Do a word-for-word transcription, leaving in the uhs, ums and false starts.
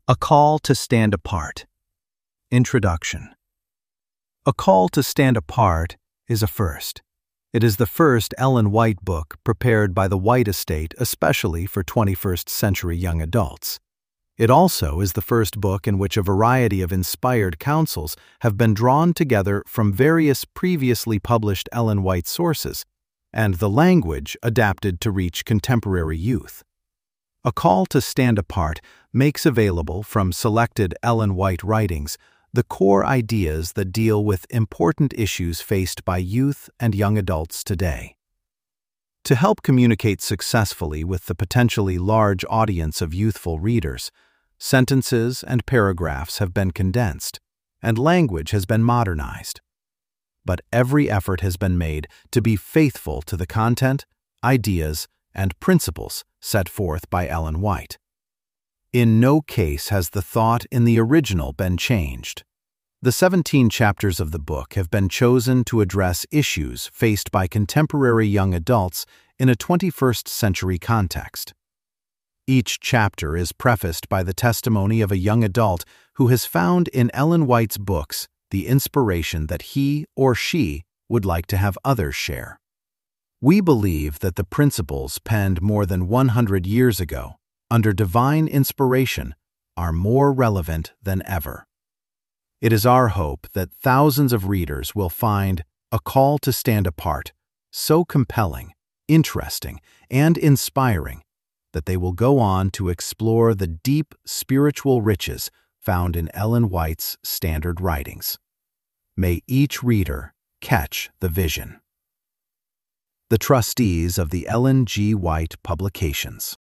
A Call to Stand Apart. Introduction. A Call to Stand Apart is a first. It is the first Ellen White book prepared by the White Estate especially for twenty-first century young adults. It also is the first book in which a variety of inspired counsels have been drawn together from various previously published Ellen White sources, and the language adapted to reach contemporary youth. A Call to Stand Apart makes available from selected Ellen White writings the core ideas that deal with important issues faced by youth and young adults today. To help communicate successfully with the potentially large audience of youthful readers, sentences and paragraphs have been condensed, and language has been modernized. But every effort has been made to be faithful to the content, ideas, and principles set forth by Ellen White. In no case has the thought in the original been changed. The seventeen chapters of the book have been chosen to address issues faced by contemporary young adults in a twenty-first century context. Each chapter is prefaced by the testimony of a young adult who has found in Ellen White's books the inspiration that he or she would like to have others share. We believe that the principles penned more than one hundred years ago, under divine inspiration, are more relevant than ever. It is our hope that thousands of readers will find A Call to Stand Apart so compelling, interesting, and inspiring that they will go on to explore the deep spiritual riches found in Ellen White's standard writings. May each reader catch the vision. The Trustees of the Ellen G. White Publications.